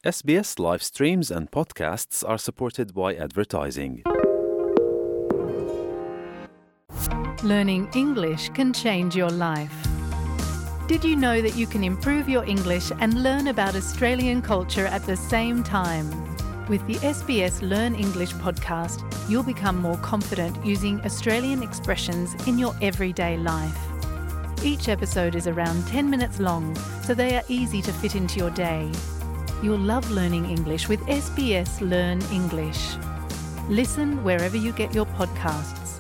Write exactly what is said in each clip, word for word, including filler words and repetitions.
S B S live streams and podcasts are supported by advertising. Learning English can change your life. Did you know that you can improve your English and learn about Australian culture at the same time? With the S B S Learn English podcast, you'll become more confident using Australian expressions in your everyday life. Each episode is around ten minutes long, so they are easy to fit into your day. You'll love learning English with S B S Learn English. Listen wherever you get your podcasts.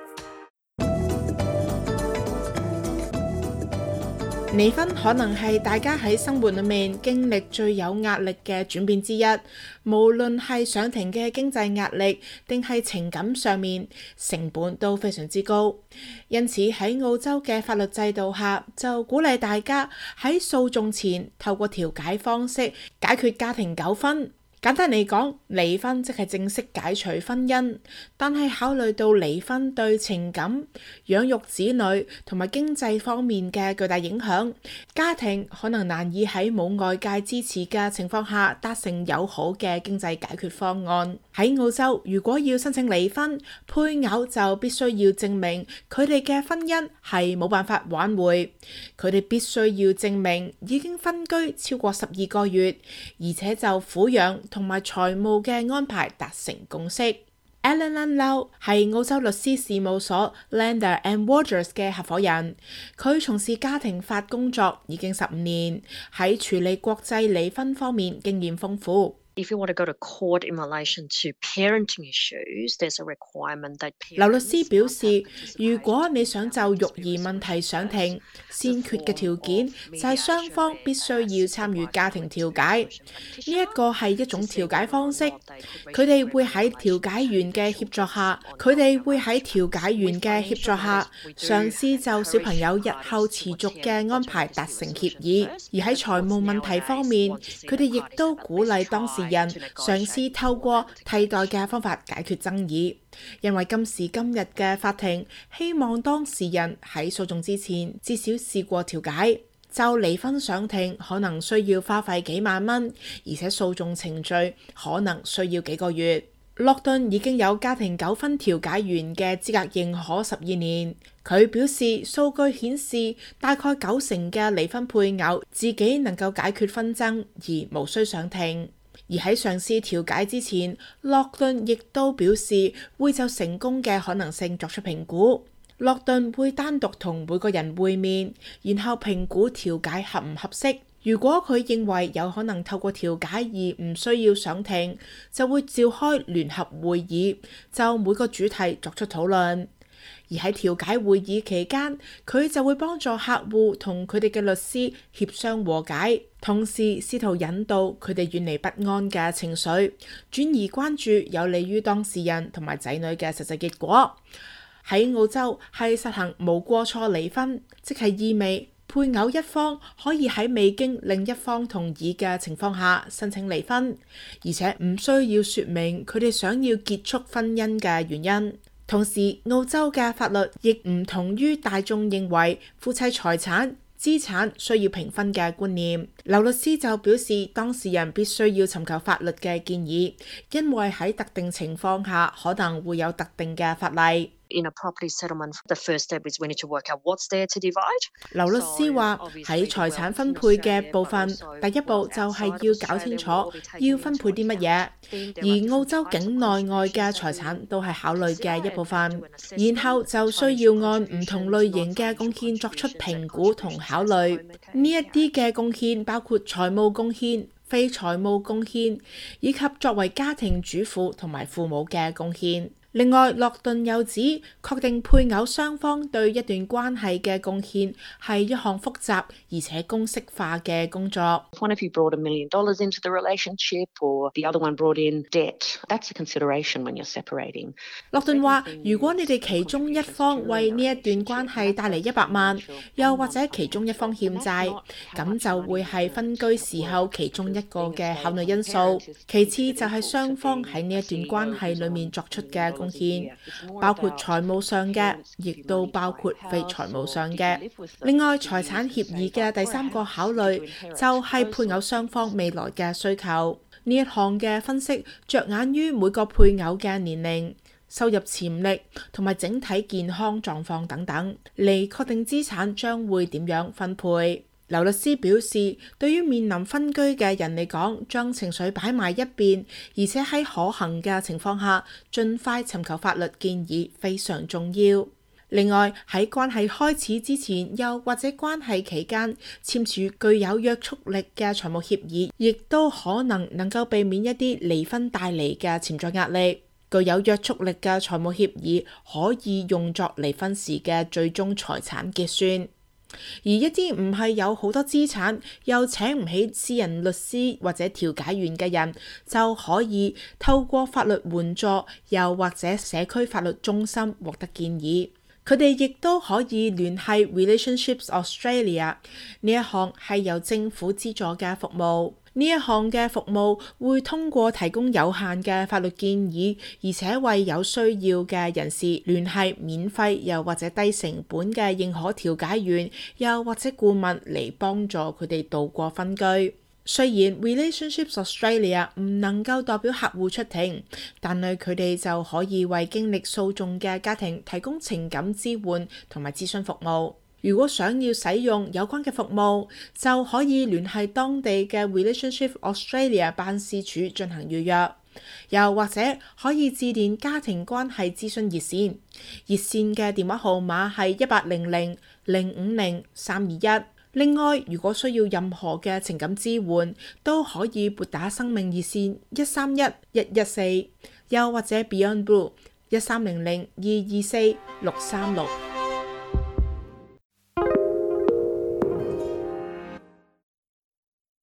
離婚可能係大家喺生活裏面經歷最有壓力嘅轉變之一，無論係上庭嘅經濟壓力定係情感上面，成本都非常之高。因此喺澳洲嘅法律制度下，就鼓勵大家喺訴訟前透過調解方式解決家庭糾紛。簡單嚟講，離婚即係正式解除婚姻，但係考慮到離婚對情感、養育子女同埋經濟方面嘅巨大影響，家庭可能難以喺冇外界支持嘅情況下達成友好嘅經濟解決方案。喺澳洲，如果要申請離婚，配偶就必須要證明佢哋嘅婚姻係冇辦法挽回，佢哋必須要證明已經分居超過十二個月，而且就撫養同埋財務嘅安排達成共識。Alan Lau 係澳洲律師事務所 Lander and Warders 嘅合夥人，佢從事家庭法工作已經十五年，喺處理國際離婚方面經驗豐富。 If you want to go to court in relation to parenting issues, there's a requirement that parents... 劉律師表示，如果你想就育兒問題上庭，先決嘅條件就係雙方必須要參與家庭調解。呢一個係一種調解方式，佢哋會喺調解員嘅協助下，佢哋會喺調解員嘅協助下，嘗試就小朋友日後持續嘅安排達成協議。而喺財務問題方面，佢哋亦都鼓勵當事人嘗試透過替代嘅方法解決爭議，因為今時今日嘅法庭希望當事人喺訴訟之前至少試過調解。就離婚上庭可能需要花費幾萬蚊，而且訴訟程序可能需要幾個月。洛頓已經有家庭糾紛調解員嘅資格認可十二年。佢表示，數據顯示大概九成嘅離婚配偶自己能夠解決紛爭而無需上庭。而喺嘗試調解之前，洛頓亦都表示會就成功嘅可能性作出評估。洛頓會單獨同每個人會面，然後評估調解合唔合適。如果佢認為有可能透過調解而唔需要上庭，就會召開聯合會議，就每個主題作出討論。而喺調解會議期間，佢就會幫助客戶同佢哋嘅律師協商和解，同時試圖引導佢哋遠離不安嘅情緒，轉移關注有利於當事人同埋仔女嘅實際結果。喺澳洲係實行無過錯離婚，即係意味配偶一方可以喺未經另一方同意嘅情況下申請離婚，而且唔需要說明佢哋想要結束婚姻嘅原因。同時，澳洲嘅法律亦唔同於大眾認為夫妻財產、資產需要平分嘅觀念。劉律師就表示，當事人必須要尋求法律嘅建議，因為喺特定情況下可能會有特定嘅法例。 In a property settlement, the first step is we need to work out what's there to divide. 劉律師話喺財產分配嘅部分，第一步就係要搞清楚要分配啲乜嘢，而澳洲境內外嘅財產都係考慮嘅一部分，然後就需要按唔同類型嘅貢獻作出評估同考慮。呢一啲嘅貢獻包括財務貢獻、非財務貢獻，以及作為家庭主婦同埋父母嘅貢獻。另外，洛頓又指確定配偶雙方對一段關係嘅貢獻係一項複雜而且公式化嘅工作。 One of you brought a million dollars into the relationship, or the other one brought in debt. That's a consideration when you're separating. 洛頓話：如果你哋其中一方為呢一段關係帶嚟一百萬，又或者其中一方欠債，咁就會係分居時候其中一個嘅考慮因素。其次就係雙方喺呢一段關係裡面作出嘅貢貢獻，包括財務上嘅，亦都包括非財務上嘅。另外，財產協議嘅第三個考慮就係配偶雙方未來嘅需求。呢一項嘅分析着眼於每個配偶嘅年齡、收入潛力同埋整體健康狀況等等，嚟確定資產將會點樣分配。劉律師表示，對於面臨分居嘅人嚟講，將情緒擺埋一邊，而且喺可行嘅情況下，盡快尋求法律建議非常重要。另外，喺關係開始之前，又或者關係期間簽署具有約束力嘅財務協議，亦都可能能夠避免一啲離婚帶嚟嘅潛在壓力。具有約束力嘅財務協議可以用作離婚時嘅最終財產結算。而一啲唔係有好多資產，又請唔起私人律師或者調解員嘅人，就可以透過法律援助，又或者社區法律中心獲得建議。佢哋亦都可以聯繫 Relationships Australia， 呢一項係由政府資助嘅服務。呢一項嘅服務會通過提供有限嘅法律建議，而且為有需要嘅人士聯繫免費又或者低成本嘅認可調解員，又或者顧問嚟幫助佢哋度過分居。雖然 Relationships Australia 唔能夠代表客戶出庭，但係佢哋就可以為經歷訴訟嘅家庭提供情感支援同埋諮詢服務。如果想要使用有關嘅服務，就可以聯繫當地嘅 Relationships Australia 辦事處進行預約，又或者可以致電家庭關係諮詢熱線，熱線嘅電話號碼係一八零零零五零三二一。另外，如果需要任何嘅情感支援，都可以撥打生命熱線一三一一一四，又或者 Beyond Blue 一三零零二二四六三六。